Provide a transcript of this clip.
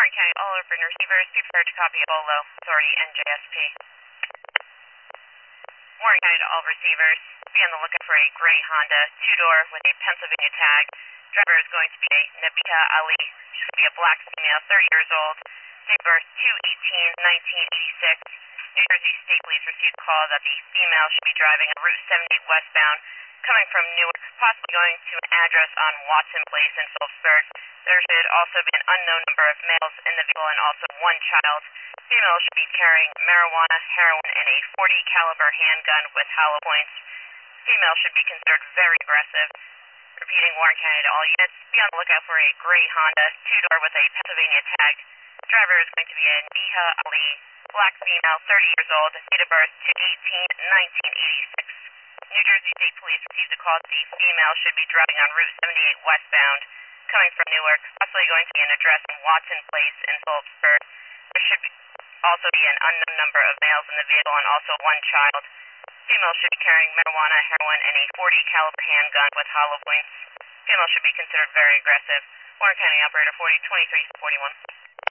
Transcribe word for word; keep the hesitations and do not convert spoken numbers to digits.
Warren County, all open receivers, be prepared to copy Bolo, authority N J S P. Warren County to all receivers, be on the lookout for a gray Honda, two-door with a Pennsylvania tag. Driver is going to be a Nabiha Ali. She's going to be a black female, thirty years old. Date of birth two eighteen nineteen eighty-six. New Jersey State Police received a call that the female should be driving on Route seventy-eight westbound, coming from Newark, possibly going to an address on Watson Place in Phillipsburg. There should also be an unknown number of males in the vehicle and also one child. Female should be carrying marijuana, heroin, and a forty caliber handgun with hollow points. Female should be considered very aggressive. Repeating, Warren County to all units, be on the lookout for a gray Honda, two-door with a Pennsylvania tag. Driver is going to be a Nabiha Ali, black female, thirty years old, date of birth two eighteen nineteen eighty-six. New Jersey State Police received a call that the female should be driving on Route seventy-eight westbound, coming from Newark, possibly going to be an address in Watson Place in Phillipsburg. There should be also be an unknown number of males in the vehicle and also one child. Female should be carrying marijuana, heroin, and a forty caliber handgun with hollow points. Female should be considered very aggressive. Warren County Operator forty twenty-three forty-one.